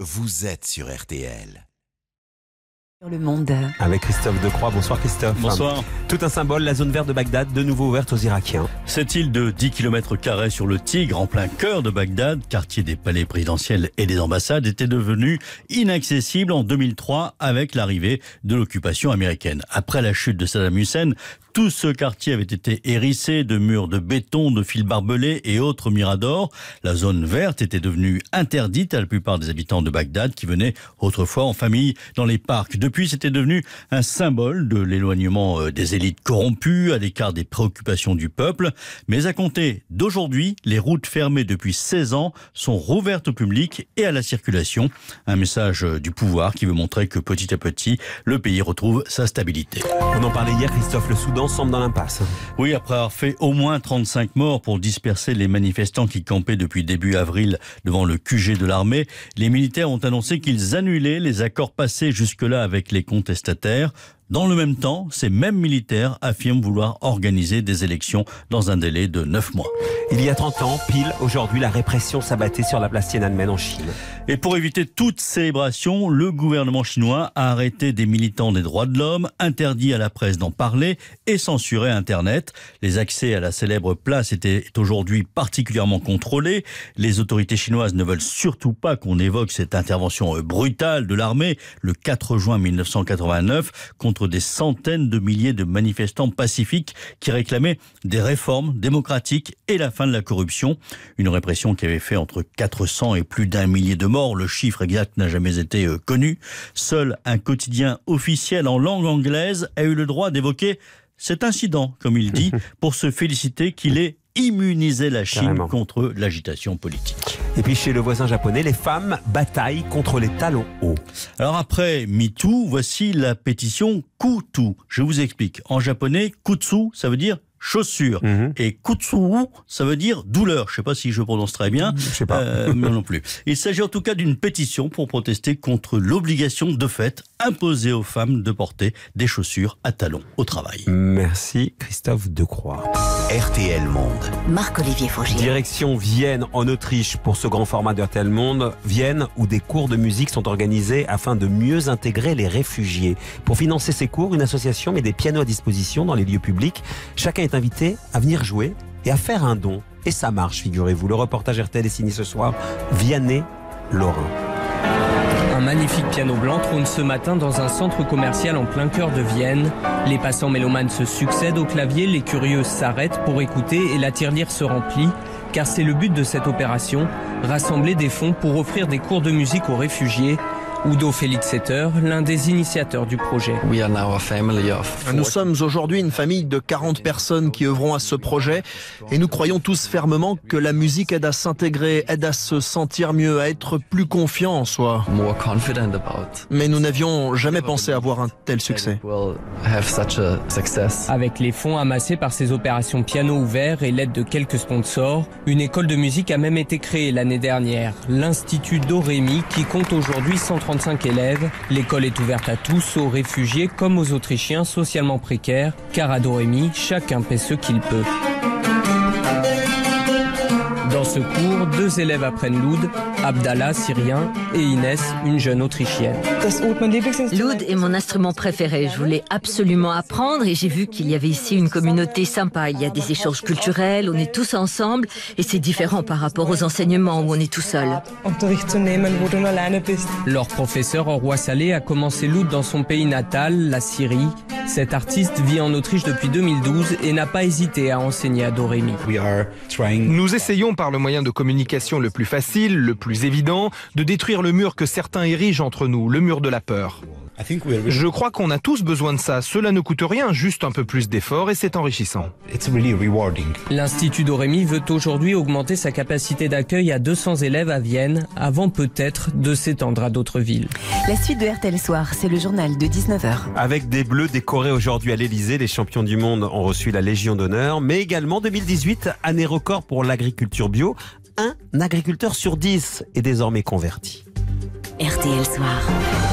vous êtes sur RTL. Le monde. Avec Christophe Decroix. Bonsoir Christophe. Bonsoir. Tout un symbole, la zone verte de Bagdad, de nouveau ouverte aux Irakiens. Cette île de 10 km² sur le Tigre, en plein cœur de Bagdad, quartier des palais présidentiels et des ambassades, était devenue inaccessible en 2003 avec l'arrivée de l'occupation américaine. Après la chute de Saddam Hussein, tout ce quartier avait été hérissé de murs de béton, de fils barbelés et autres miradors. La zone verte était devenue interdite à la plupart des habitants de Bagdad qui venaient autrefois en famille dans les parcs. Depuis, c'était devenu un symbole de l'éloignement des élites corrompues, à l'écart des préoccupations du peuple. Mais à compter d'aujourd'hui, les routes fermées depuis 16 ans sont rouvertes au public et à la circulation. Un message du pouvoir qui veut montrer que petit à petit, le pays retrouve sa stabilité. On en parlait hier, Christophe, le Soudan semble dans l'impasse. Oui, après avoir fait au moins 35 morts pour disperser les manifestants qui campaient depuis début avril devant le QG de l'armée, les militaires ont annoncé qu'ils annulaient les accords passés jusque-là avec les contestataires. Dans le même temps, ces mêmes militaires affirment vouloir organiser des élections dans un délai de 9 mois. Il y a 30 ans, pile, aujourd'hui, la répression s'abattait sur la place Tiananmen en Chine. Et pour éviter toute célébration, le gouvernement chinois a arrêté des militants des droits de l'homme, interdit à la presse d'en parler et censuré Internet. Les accès à la célèbre place étaient aujourd'hui particulièrement contrôlés. Les autorités chinoises ne veulent surtout pas qu'on évoque cette intervention brutale de l'armée le 4 juin 1989 contre des centaines de milliers de manifestants pacifiques qui réclamaient des réformes démocratiques et la fin de la corruption. Une répression qui avait fait entre 400 et plus d'1 millier de morts. Le chiffre exact n'a jamais été connu. Seul un quotidien officiel en langue anglaise a eu le droit d'évoquer cet incident, comme il dit, pour se féliciter qu'il ait immunisé la Chine Carrément contre l'agitation politique. Et puis chez le voisin japonais, les femmes bataillent contre les talons hauts. Alors après MeToo, voici la pétition Kutu. Je vous explique. En japonais, Kutsu, ça veut dire chaussure. Et Kutsuwu, ça veut dire douleur. Je ne sais pas si je prononce très bien. Je sais pas. Moi non plus. Il s'agit en tout cas d'une pétition pour protester contre l'obligation de fait imposée aux femmes de porter des chaussures à talons au travail. Merci Christophe Decroix. RTL Monde. Marc-Olivier Fogier. Direction Vienne en Autriche pour ce grand format de RTL Monde. Vienne où des cours de musique sont organisés afin de mieux intégrer les réfugiés. Pour financer ces cours, une association met des pianos à disposition dans les lieux publics. Chacun est invité à venir jouer et à faire un don. Et ça marche, figurez-vous. Le reportage RTL est signé ce soir. Vianney, Lorrain. Un magnifique piano blanc trône ce matin dans un centre commercial en plein cœur de Vienne. Les passants mélomanes se succèdent au clavier, les curieux s'arrêtent pour écouter et la tirelire se remplit. Car c'est le but de cette opération, rassembler des fonds pour offrir des cours de musique aux réfugiés. Udo Felixeter, l'un des initiateurs du projet. Nous sommes aujourd'hui une famille de 40 personnes qui œuvront à ce projet et nous croyons tous fermement que la musique aide à s'intégrer, aide à se sentir mieux, à être plus confiant en soi. Mais nous n'avions jamais pensé avoir un tel succès. Avec les fonds amassés par ces opérations piano ouvert et l'aide de quelques sponsors, une école de musique a même été créée l'année dernière, l'Institut Dorémy, qui compte aujourd'hui 135 élèves. L'école est ouverte à tous, aux réfugiés comme aux Autrichiens socialement précaires, car à Dorémy, chacun paie ce qu'il peut. Dans ce cours, 2 élèves apprennent l'oud, Abdallah, syrien, et Inès, une jeune autrichienne. L'oud est mon instrument préféré. Je voulais absolument apprendre et j'ai vu qu'il y avait ici une communauté sympa. Il y a des échanges culturels, on est tous ensemble et c'est différent par rapport aux enseignements où on est tout seul. Leur professeur, Roi Saleh, a commencé l'oud dans son pays natal, la Syrie. Cet artiste vit en Autriche depuis 2012 et n'a pas hésité à enseigner à Dorémy. Nous essayons par le moyen de communication le plus facile, le plus évident, de détruire le mur que certains érigent entre nous, le mur de la peur. Je crois qu'on a tous besoin de ça. Cela ne coûte rien, juste un peu plus d'efforts et c'est enrichissant. L'Institut Dorémy veut aujourd'hui augmenter sa capacité d'accueil à 200 élèves à Vienne, avant peut-être de s'étendre à d'autres villes. La suite de RTL Soir, c'est le journal de 19h. Avec des Bleus décorés aujourd'hui à l'Elysée, les champions du monde ont reçu la Légion d'honneur, mais également 2018, année record pour l'agriculture bio. Un agriculteur sur 10 est désormais converti. RTL Soir.